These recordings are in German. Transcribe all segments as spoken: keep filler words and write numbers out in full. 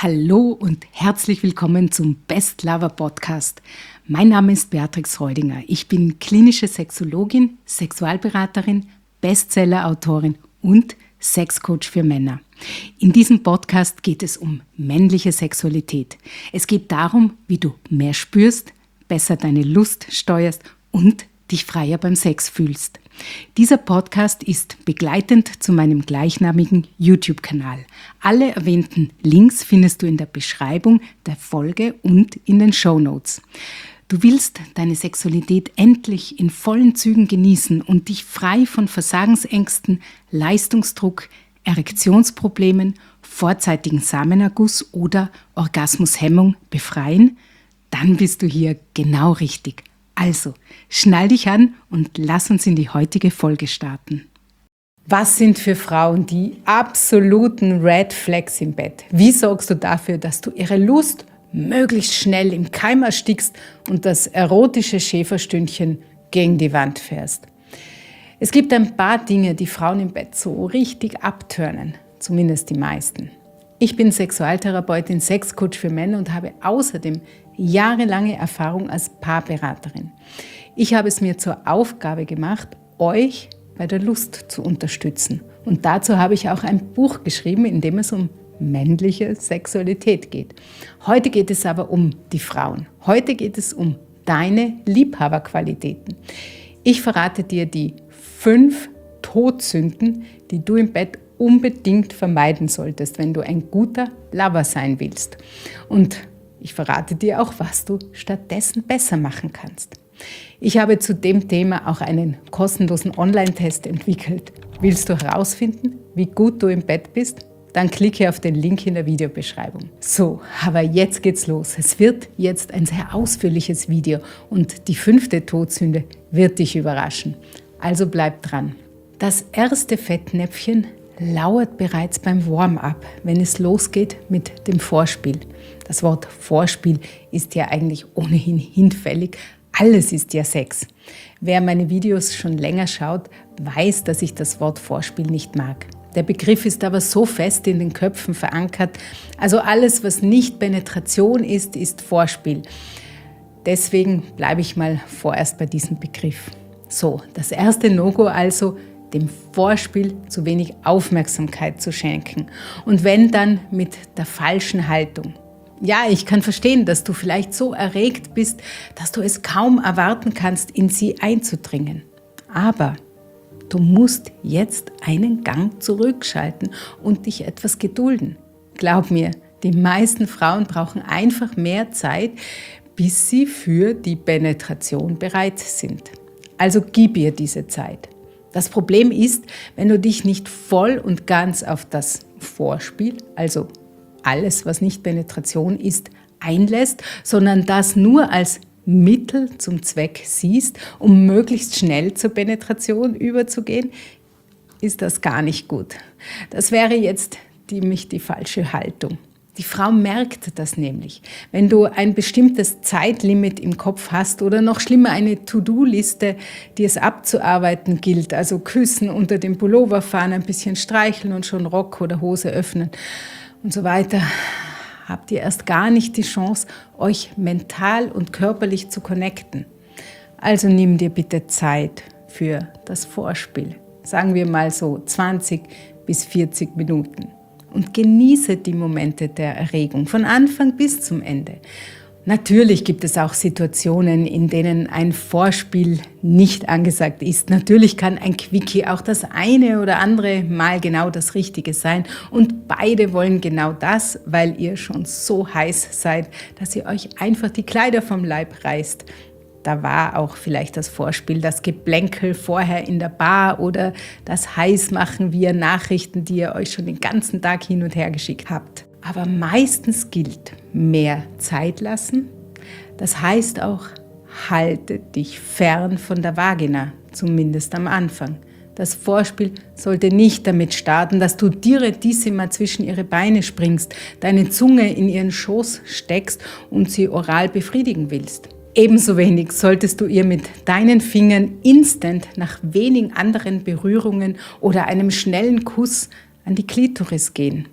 Hallo und herzlich willkommen zum Best Lover Podcast. Mein Name ist Beatrix Reudinger. Ich bin klinische Sexologin, Sexualberaterin, Bestseller-Autorin und Sexcoach für Männer. In diesem Podcast geht es um männliche Sexualität. Es geht darum, wie du mehr spürst, besser deine Lust steuerst und dich freier beim Sex fühlst. Dieser Podcast ist begleitend zu meinem gleichnamigen YouTube-Kanal. Alle erwähnten Links findest du in der Beschreibung der Folge und in den Shownotes. Du willst deine Sexualität endlich in vollen Zügen genießen und dich frei von Versagensängsten, Leistungsdruck, Erektionsproblemen, vorzeitigen Samenerguss oder Orgasmushemmung befreien? Dann bist du hier genau richtig. Also, schnall dich an und lass uns in die heutige Folge starten. Was sind für Frauen die absoluten Red Flags im Bett? Wie sorgst du dafür, dass du ihre Lust möglichst schnell im Keim erstickst und das erotische Schäferstündchen gegen die Wand fährst? Es gibt ein paar Dinge, die Frauen im Bett so richtig abturnen, zumindest die meisten. Ich bin Sexualtherapeutin, Sexcoach für Männer und habe außerdem jahrelange Erfahrung als Paarberaterin. Ich habe es mir zur Aufgabe gemacht, euch bei der Lust zu unterstützen. Und dazu habe ich auch ein Buch geschrieben, in dem es um männliche Sexualität geht. Heute geht es aber um die Frauen. Heute geht es um deine Liebhaberqualitäten. Ich verrate dir die fünf Todsünden, die du im Bett unbedingt vermeiden solltest, wenn du ein guter Lover sein willst. Und ich verrate dir auch, was du stattdessen besser machen kannst. Ich habe zu dem Thema auch einen kostenlosen Online-Test entwickelt. Willst du herausfinden, wie gut du im Bett bist? Dann klicke auf den Link in der Videobeschreibung. So, aber jetzt geht's los. Es wird jetzt ein sehr ausführliches Video und die fünfte Todsünde wird dich überraschen. Also bleib dran. Das erste Fettnäpfchen lauert bereits beim Warm-up, wenn es losgeht mit dem Vorspiel. Das Wort Vorspiel ist ja eigentlich ohnehin hinfällig. Alles ist ja Sex. Wer meine Videos schon länger schaut, weiß, dass ich das Wort Vorspiel nicht mag. Der Begriff ist aber so fest in den Köpfen verankert. Also alles, was nicht Penetration ist, ist Vorspiel. Deswegen bleibe ich mal vorerst bei diesem Begriff. So, das erste No-Go also, dem Vorspiel zu wenig Aufmerksamkeit zu schenken. Und wenn, dann mit der falschen Haltung. Ja, ich kann verstehen, dass du vielleicht so erregt bist, dass du es kaum erwarten kannst, in sie einzudringen. Aber du musst jetzt einen Gang zurückschalten und dich etwas gedulden. Glaub mir, die meisten Frauen brauchen einfach mehr Zeit, bis sie für die Penetration bereit sind. Also gib ihr diese Zeit. Das Problem ist, wenn du dich nicht voll und ganz auf das Vorspiel, also alles, was nicht Penetration ist, einlässt, sondern das nur als Mittel zum Zweck siehst, um möglichst schnell zur Penetration überzugehen, ist das gar nicht gut. Das wäre jetzt ziemlich die falsche Haltung. Die Frau merkt das nämlich. Wenn du ein bestimmtes Zeitlimit im Kopf hast oder noch schlimmer eine To-Do-Liste, die es abzuarbeiten gilt, also küssen, unter dem Pullover fahren, ein bisschen streicheln und schon Rock oder Hose öffnen und so weiter, habt ihr erst gar nicht die Chance, euch mental und körperlich zu connecten. Also nimm dir bitte Zeit für das Vorspiel. Sagen wir mal so zwanzig bis vierzig Minuten. Und genieße die Momente der Erregung von Anfang bis zum Ende. Natürlich gibt es auch Situationen, in denen ein Vorspiel nicht angesagt ist. Natürlich kann ein Quickie auch das eine oder andere Mal genau das Richtige sein. Und beide wollen genau das, weil ihr schon so heiß seid, dass ihr euch einfach die Kleider vom Leib reißt. Da war auch vielleicht das Vorspiel, das Geplänkel vorher in der Bar oder das Heißmachen via Nachrichten, die ihr euch schon den ganzen Tag hin und her geschickt habt. Aber meistens gilt mehr Zeit lassen. Das heißt auch, halte dich fern von der Vagina, zumindest am Anfang. Das Vorspiel sollte nicht damit starten, dass du direttissima zwischen ihre Beine springst, deine Zunge in ihren Schoß steckst und sie oral befriedigen willst. Ebenso wenig solltest du ihr mit deinen Fingern instant nach wenigen anderen Berührungen oder einem schnellen Kuss an die Klitoris gehen.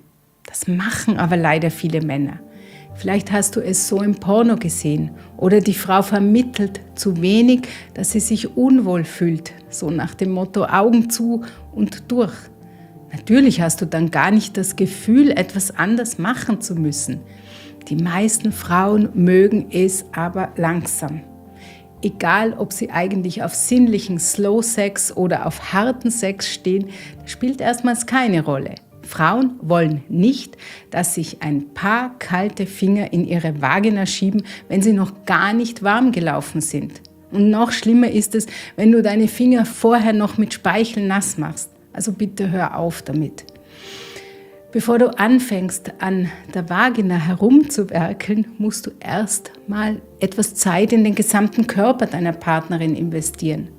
Das machen aber leider viele Männer. Vielleicht hast du es so im Porno gesehen oder die Frau vermittelt zu wenig, dass sie sich unwohl fühlt, so nach dem Motto Augen zu und durch. Natürlich hast du dann gar nicht das Gefühl, etwas anders machen zu müssen. Die meisten Frauen mögen es aber langsam. Egal, ob sie eigentlich auf sinnlichen Slow Sex oder auf harten Sex stehen, spielt erstmals keine Rolle. Frauen wollen nicht, dass sich ein paar kalte Finger in ihre Vagina schieben, wenn sie noch gar nicht warm gelaufen sind. Und noch schlimmer ist es, wenn du deine Finger vorher noch mit Speichel nass machst. Also bitte hör auf damit. Bevor du anfängst, an der Vagina herumzuwerkeln, musst du erst mal etwas Zeit in den gesamten Körper deiner Partnerin investieren.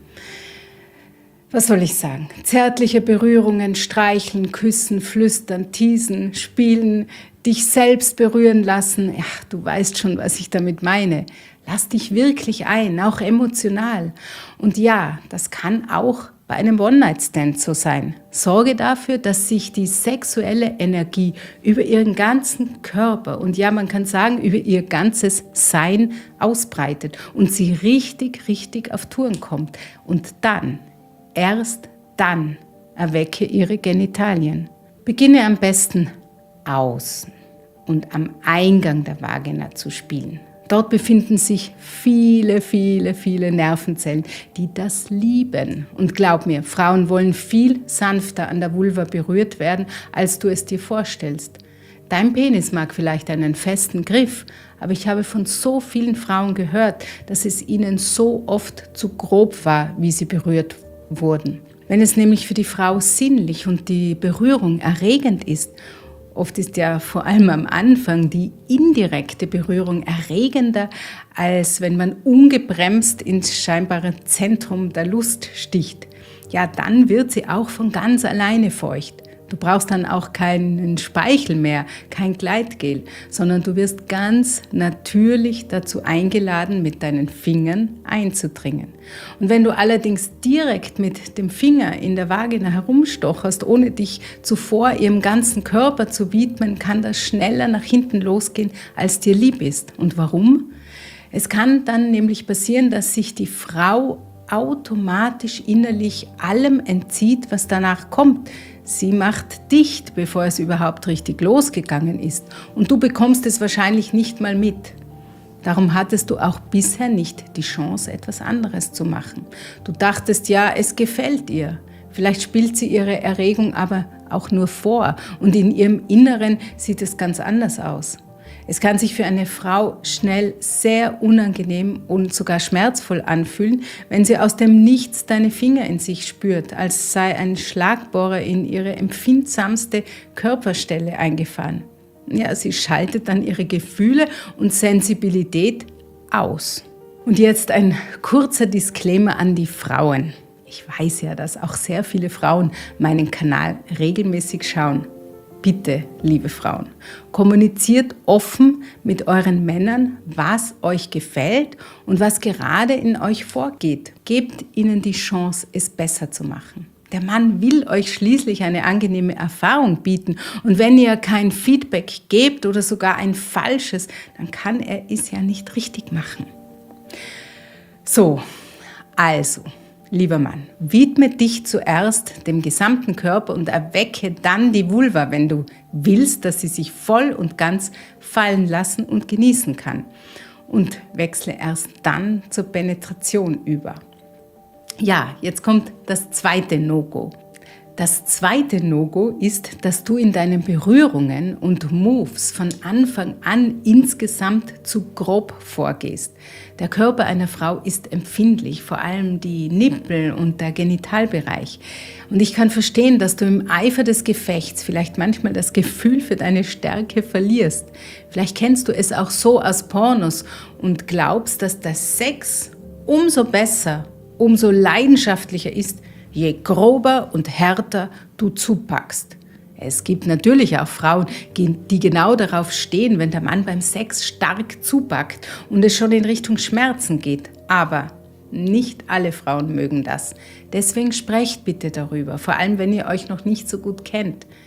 Was soll ich sagen? Zärtliche Berührungen, streicheln, küssen, flüstern, teasen, spielen, dich selbst berühren lassen. Ja, du weißt schon, was ich damit meine. Lass dich wirklich ein, auch emotional. Und ja, das kann auch bei einem One-Night-Stand so sein. Sorge dafür, dass sich die sexuelle Energie über ihren ganzen Körper und ja, man kann sagen, über ihr ganzes Sein ausbreitet und sie richtig, richtig auf Touren kommt. Und dann, erst dann, erwecke ihre Genitalien. Beginne am besten außen und am Eingang der Vagina zu spielen. Dort befinden sich viele, viele, viele Nervenzellen, die das lieben. Und glaub mir, Frauen wollen viel sanfter an der Vulva berührt werden, als du es dir vorstellst. Dein Penis mag vielleicht einen festen Griff, aber ich habe von so vielen Frauen gehört, dass es ihnen so oft zu grob war, wie sie berührt wurden. Wenn es nämlich für die Frau sinnlich und die Berührung erregend ist, oft ist ja vor allem am Anfang die indirekte Berührung erregender, als wenn man ungebremst ins scheinbare Zentrum der Lust sticht. Ja, dann wird sie auch von ganz alleine feucht. Du brauchst dann auch keinen Speichel mehr, kein Gleitgel, sondern du wirst ganz natürlich dazu eingeladen, mit deinen Fingern einzudringen. Und wenn du allerdings direkt mit dem Finger in der Vagina herumstocherst, ohne dich zuvor ihrem ganzen Körper zu widmen, kann das schneller nach hinten losgehen, als dir lieb ist. Und warum? Es kann dann nämlich passieren, dass sich die Frau automatisch innerlich allem entzieht, was danach kommt. Sie macht dicht, bevor es überhaupt richtig losgegangen ist. Und du bekommst es wahrscheinlich nicht mal mit. Darum hattest du auch bisher nicht die Chance, etwas anderes zu machen. Du dachtest ja, es gefällt ihr. Vielleicht spielt sie ihre Erregung aber auch nur vor. Und in ihrem Inneren sieht es ganz anders aus. Es kann sich für eine Frau schnell sehr unangenehm und sogar schmerzvoll anfühlen, wenn sie aus dem Nichts deine Finger in sich spürt, als sei ein Schlagbohrer in ihre empfindsamste Körperstelle eingefahren. Ja, sie schaltet dann ihre Gefühle und Sensibilität aus. Und jetzt ein kurzer Disclaimer an die Frauen. Ich weiß ja, dass auch sehr viele Frauen meinen Kanal regelmäßig schauen. Bitte, liebe Frauen, kommuniziert offen mit euren Männern, was euch gefällt und was gerade in euch vorgeht. Gebt ihnen die Chance, es besser zu machen. Der Mann will euch schließlich eine angenehme Erfahrung bieten. Und wenn ihr kein Feedback gebt oder sogar ein falsches, dann kann er es ja nicht richtig machen. So, also, lieber Mann, widme dich zuerst dem gesamten Körper und erwecke dann die Vulva, wenn du willst, dass sie sich voll und ganz fallen lassen und genießen kann. Und wechsle erst dann zur Penetration über. Ja, jetzt kommt das zweite No-Go. Das zweite No-Go ist, dass du in deinen Berührungen und Moves von Anfang an insgesamt zu grob vorgehst. Der Körper einer Frau ist empfindlich, vor allem die Nippel und der Genitalbereich. Und ich kann verstehen, dass du im Eifer des Gefechts vielleicht manchmal das Gefühl für deine Stärke verlierst. Vielleicht kennst du es auch so aus Pornos und glaubst, dass der Sex umso besser, umso leidenschaftlicher ist, je grober und härter du zupackst. Es gibt natürlich auch Frauen, die genau darauf stehen, wenn der Mann beim Sex stark zupackt und es schon in Richtung Schmerzen geht. Aber nicht alle Frauen mögen das. Deswegen sprecht bitte darüber, vor allem wenn ihr euch noch nicht so gut kennt.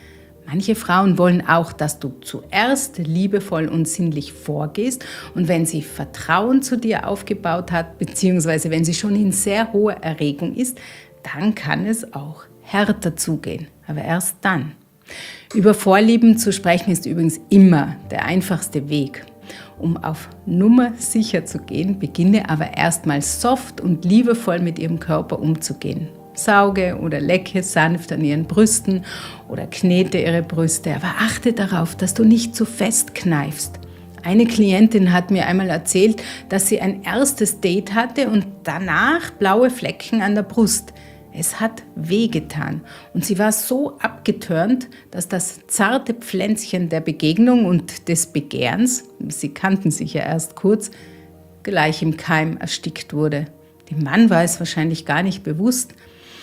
Manche Frauen wollen auch, dass du zuerst liebevoll und sinnlich vorgehst und wenn sie Vertrauen zu dir aufgebaut hat, beziehungsweise wenn sie schon in sehr hoher Erregung ist, dann kann es auch härter zugehen, aber erst dann. Über Vorlieben zu sprechen ist übrigens immer der einfachste Weg. Um auf Nummer sicher zu gehen, beginne aber erstmal soft und liebevoll mit ihrem Körper umzugehen. Sauge oder lecke sanft an ihren Brüsten oder knete ihre Brüste, aber achte darauf, dass du nicht zu fest kneifst. Eine Klientin hat mir einmal erzählt, dass sie ein erstes Date hatte und danach blaue Flecken an der Brust. Es hat wehgetan und sie war so abgetörnt, dass das zarte Pflänzchen der Begegnung und des Begehrens, sie kannten sich ja erst kurz, gleich im Keim erstickt wurde. Dem Mann war es wahrscheinlich gar nicht bewusst.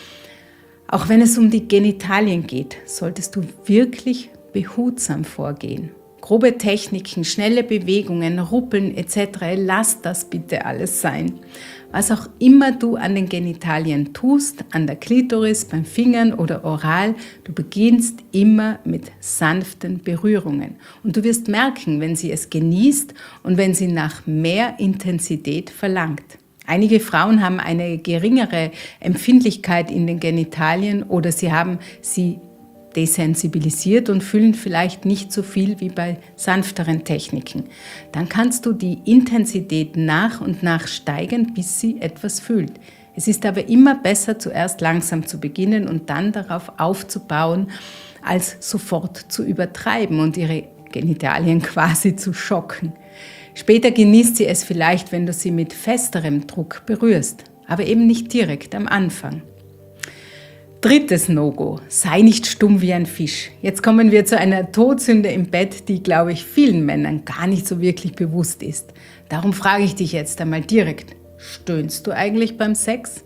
Auch wenn es um die Genitalien geht, solltest du wirklich behutsam vorgehen. Grobe Techniken, schnelle Bewegungen, Ruppeln et cetera, lass das bitte alles sein. Was auch immer du an den Genitalien tust, an der Klitoris, beim Fingern oder oral, du beginnst immer mit sanften Berührungen. Und du wirst merken, wenn sie es genießt und wenn sie nach mehr Intensität verlangt. Einige Frauen haben eine geringere Empfindlichkeit in den Genitalien oder sie haben sie desensibilisiert und fühlen vielleicht nicht so viel wie bei sanfteren Techniken. Dann kannst du die Intensität nach und nach steigern, bis sie etwas fühlt. Es ist aber immer besser, zuerst langsam zu beginnen und dann darauf aufzubauen, als sofort zu übertreiben und ihre Genitalien quasi zu schocken. Später genießt sie es vielleicht, wenn du sie mit festerem Druck berührst, aber eben nicht direkt am Anfang. Drittes No-Go, sei nicht stumm wie ein Fisch. Jetzt kommen wir zu einer Todsünde im Bett, die, glaube ich, vielen Männern gar nicht so wirklich bewusst ist. Darum frage ich dich jetzt einmal direkt, stöhnst du eigentlich beim Sex?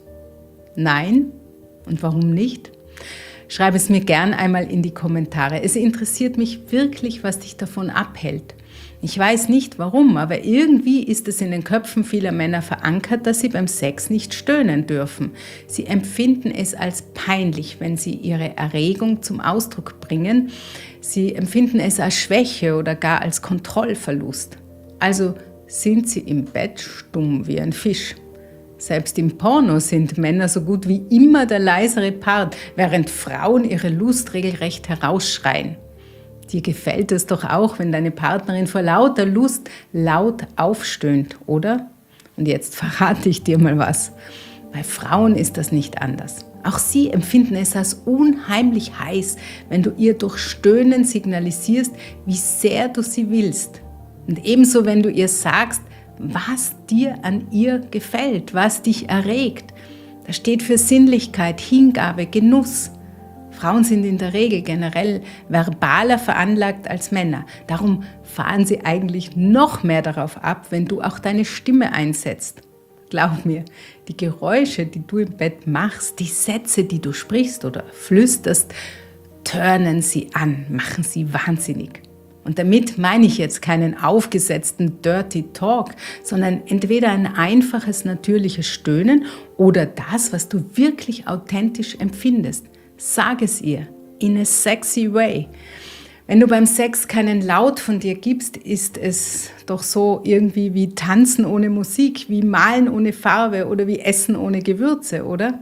Nein? Und warum nicht? Schreib es mir gern einmal in die Kommentare. Es interessiert mich wirklich, was dich davon abhält. Ich weiß nicht warum, aber irgendwie ist es in den Köpfen vieler Männer verankert, dass sie beim Sex nicht stöhnen dürfen. Sie empfinden es als peinlich, wenn sie ihre Erregung zum Ausdruck bringen. Sie empfinden es als Schwäche oder gar als Kontrollverlust. Also sind sie im Bett stumm wie ein Fisch. Selbst im Porno sind Männer so gut wie immer der leisere Part, während Frauen ihre Lust regelrecht herausschreien. Dir gefällt es doch auch, wenn deine Partnerin vor lauter Lust laut aufstöhnt, oder? Und jetzt verrate ich dir mal was. Bei Frauen ist das nicht anders. Auch sie empfinden es als unheimlich heiß, wenn du ihr durch Stöhnen signalisierst, wie sehr du sie willst. Und ebenso, wenn du ihr sagst, was dir an ihr gefällt, was dich erregt. Das steht für Sinnlichkeit, Hingabe, Genuss. Frauen sind in der Regel generell verbaler veranlagt als Männer. Darum fahren sie eigentlich noch mehr darauf ab, wenn du auch deine Stimme einsetzt. Glaub mir, die Geräusche, die du im Bett machst, die Sätze, die du sprichst oder flüsterst, turnen sie an, machen sie wahnsinnig. Und damit meine ich jetzt keinen aufgesetzten Dirty Talk, sondern entweder ein einfaches, natürliches Stöhnen oder das, was du wirklich authentisch empfindest. Sag es ihr, in a sexy way. Wenn du beim Sex keinen Laut von dir gibst, ist es doch so irgendwie wie Tanzen ohne Musik, wie Malen ohne Farbe oder wie Essen ohne Gewürze, oder?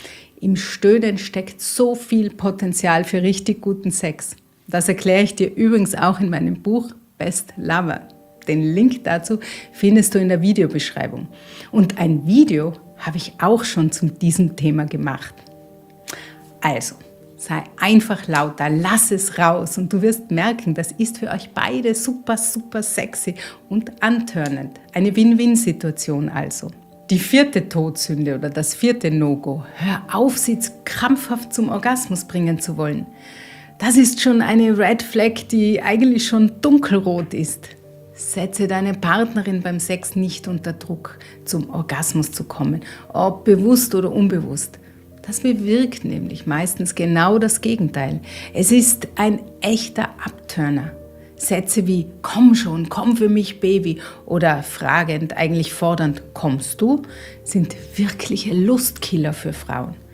Im Stöhnen steckt so viel Potenzial für richtig guten Sex. Das erkläre ich dir übrigens auch in meinem Buch Best Lover. Den Link dazu findest du in der Videobeschreibung. Und ein Video habe ich auch schon zu diesem Thema gemacht. Also, sei einfach lauter, lass es raus und du wirst merken, das ist für euch beide super, super sexy und antörnend. Eine Win-Win-Situation also. Die vierte Todsünde oder das vierte No-Go, hör auf, sie krampfhaft zum Orgasmus bringen zu wollen. Das ist schon eine Red Flag, die eigentlich schon dunkelrot ist. Setze deine Partnerin beim Sex nicht unter Druck, zum Orgasmus zu kommen, ob bewusst oder unbewusst. Das bewirkt nämlich meistens genau das Gegenteil. Es ist ein echter Abturner. Sätze wie „Komm schon, komm für mich, Baby" oder fragend, eigentlich fordernd „Kommst du?" sind wirkliche Lustkiller für Frauen.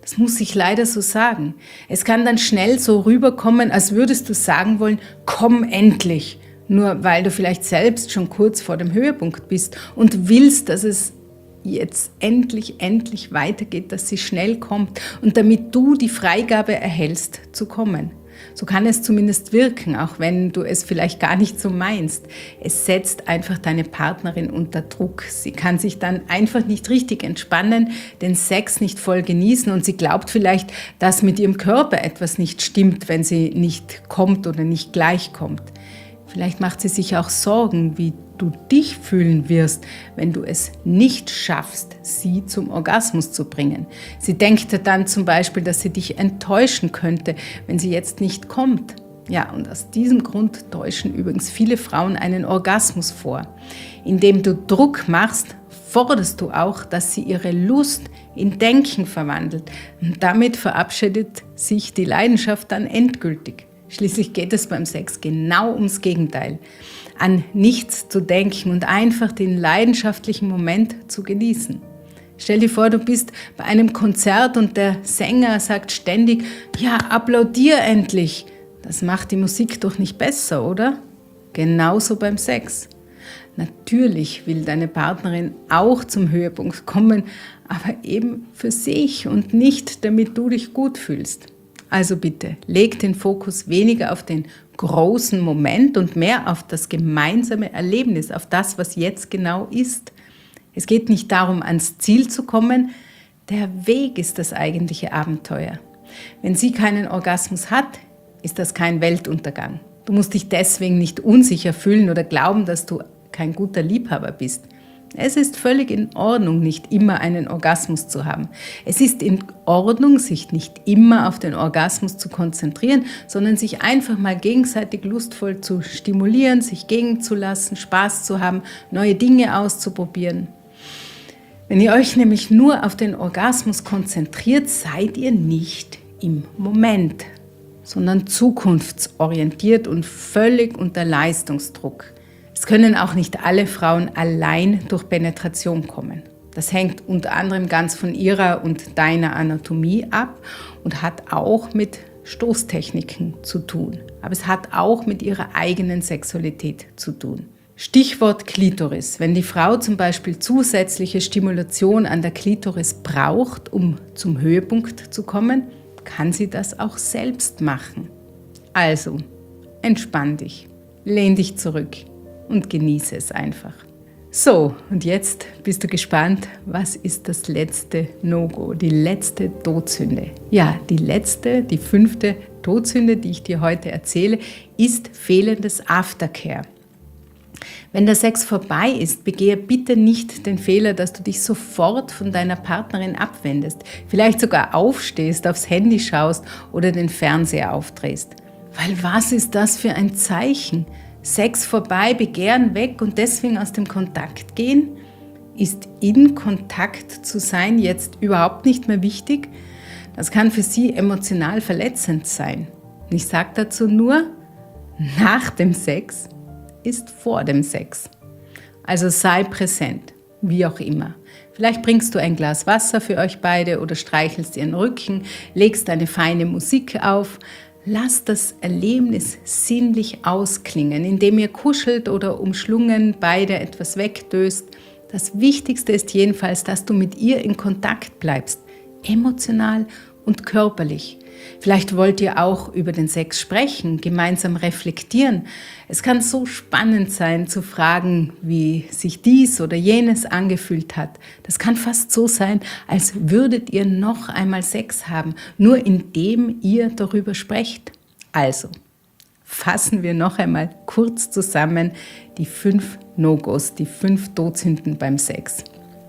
Das muss ich leider so sagen. Es kann dann schnell so rüberkommen, als würdest du sagen wollen, komm endlich. Nur weil du vielleicht selbst schon kurz vor dem Höhepunkt bist und willst, dass es jetzt endlich, endlich weitergeht, dass sie schnell kommt und damit du die Freigabe erhältst, zu kommen. So kann es zumindest wirken, auch wenn du es vielleicht gar nicht so meinst. Es setzt einfach deine Partnerin unter Druck. Sie kann sich dann einfach nicht richtig entspannen, den Sex nicht voll genießen und sie glaubt vielleicht, dass mit ihrem Körper etwas nicht stimmt, wenn sie nicht kommt oder nicht gleich kommt. Vielleicht macht sie sich auch Sorgen, wie du dich fühlen wirst, wenn du es nicht schaffst, sie zum Orgasmus zu bringen. Sie denkt dann zum Beispiel, dass sie dich enttäuschen könnte, wenn sie jetzt nicht kommt. Ja, und aus diesem Grund täuschen übrigens viele Frauen einen Orgasmus vor. Indem du Druck machst, forderst du auch, dass sie ihre Lust in Denken verwandelt. Und damit verabschiedet sich die Leidenschaft dann endgültig. Schließlich geht es beim Sex genau ums Gegenteil. An nichts zu denken und einfach den leidenschaftlichen Moment zu genießen. Stell dir vor, du bist bei einem Konzert und der Sänger sagt ständig, ja, applaudier endlich. Das macht die Musik doch nicht besser, oder? Genauso beim Sex. Natürlich will deine Partnerin auch zum Höhepunkt kommen, aber eben für sich und nicht, damit du dich gut fühlst. Also bitte, leg den Fokus weniger auf den großen Moment und mehr auf das gemeinsame Erlebnis, auf das, was jetzt genau ist. Es geht nicht darum, ans Ziel zu kommen, der Weg ist das eigentliche Abenteuer. Wenn sie keinen Orgasmus hat, ist das kein Weltuntergang. Du musst dich deswegen nicht unsicher fühlen oder glauben, dass du kein guter Liebhaber bist. Es ist völlig in Ordnung, nicht immer einen Orgasmus zu haben. Es ist in Ordnung, sich nicht immer auf den Orgasmus zu konzentrieren, sondern sich einfach mal gegenseitig lustvoll zu stimulieren, sich gehen zu lassen, Spaß zu haben, neue Dinge auszuprobieren. Wenn ihr euch nämlich nur auf den Orgasmus konzentriert, seid ihr nicht im Moment, sondern zukunftsorientiert und völlig unter Leistungsdruck. Es können auch nicht alle Frauen allein durch Penetration kommen. Das hängt unter anderem ganz von ihrer und deiner Anatomie ab und hat auch mit Stoßtechniken zu tun. Aber es hat auch mit ihrer eigenen Sexualität zu tun. Stichwort Klitoris. Wenn die Frau zum Beispiel zusätzliche Stimulation an der Klitoris braucht, um zum Höhepunkt zu kommen, kann sie das auch selbst machen. Also, entspann dich, lehn dich zurück und genieße es einfach. So, und jetzt bist du gespannt, was ist das letzte No-Go, die letzte Todsünde? Ja, die letzte, die fünfte Todsünde, die ich dir heute erzähle, ist fehlendes Aftercare. Wenn der Sex vorbei ist, begehe bitte nicht den Fehler, dass du dich sofort von deiner Partnerin abwendest, vielleicht sogar aufstehst, aufs Handy schaust oder den Fernseher aufdrehst. Weil was ist das für ein Zeichen? Sex vorbei, Begehren weg und deswegen aus dem Kontakt gehen? Ist in Kontakt zu sein jetzt überhaupt nicht mehr wichtig? Das kann für sie emotional verletzend sein. Und ich sage dazu nur, nach dem Sex ist vor dem Sex. Also sei präsent, wie auch immer. Vielleicht bringst du ein Glas Wasser für euch beide oder streichelst ihren Rücken, legst eine feine Musik auf. Lass das Erlebnis sinnlich ausklingen, indem ihr kuschelt oder umschlungen beide etwas wegdöst. Das Wichtigste ist jedenfalls, dass du mit ihr in Kontakt bleibst, emotional und körperlich. Vielleicht wollt ihr auch über den Sex sprechen, gemeinsam reflektieren. Es kann so spannend sein, zu fragen, wie sich dies oder jenes angefühlt hat. Das kann fast so sein, als würdet ihr noch einmal Sex haben, nur indem ihr darüber sprecht. Also, fassen wir noch einmal kurz zusammen die fünf No-Gos, die fünf Todsünden beim Sex.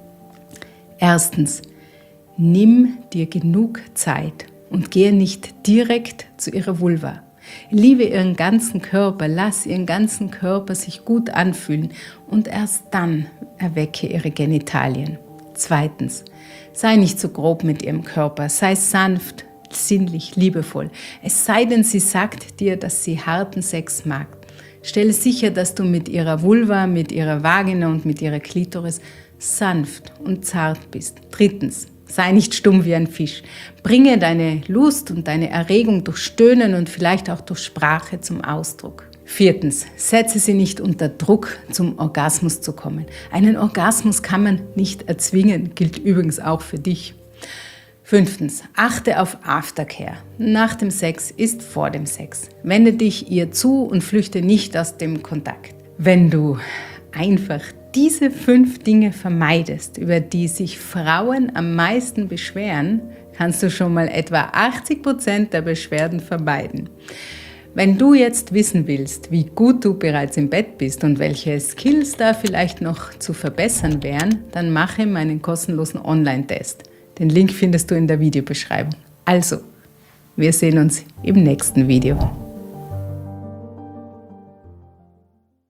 Erstens, nimm dir genug Zeit und gehe nicht direkt zu ihrer Vulva. Liebe ihren ganzen Körper, lass ihren ganzen Körper sich gut anfühlen und erst dann erwecke ihre Genitalien. Zweitens, sei nicht so grob mit ihrem Körper, sei sanft, sinnlich, liebevoll. Es sei denn, sie sagt dir, dass sie harten Sex mag. Stelle sicher, dass du mit ihrer Vulva, mit ihrer Vagina und mit ihrer Klitoris sanft und zart bist. Drittens, Sei nicht stumm wie ein Fisch. Bringe deine Lust und deine Erregung durch Stöhnen und vielleicht auch durch Sprache zum Ausdruck. Viertens, setze sie nicht unter Druck, zum Orgasmus zu kommen. Einen Orgasmus kann man nicht erzwingen, gilt übrigens auch für dich. Fünftens, achte auf Aftercare. Nach dem Sex ist vor dem Sex. Wende dich ihr zu und flüchte nicht aus dem Kontakt. Wenn du einfach diese fünf Dinge vermeidest, über die sich Frauen am meisten beschweren, kannst du schon mal etwa achtzig Prozent der Beschwerden vermeiden. Wenn du jetzt wissen willst, wie gut du bereits im Bett bist und welche Skills da vielleicht noch zu verbessern wären, dann mache meinen kostenlosen Online-Test. Den Link findest du in der Videobeschreibung. Also, wir sehen uns im nächsten Video.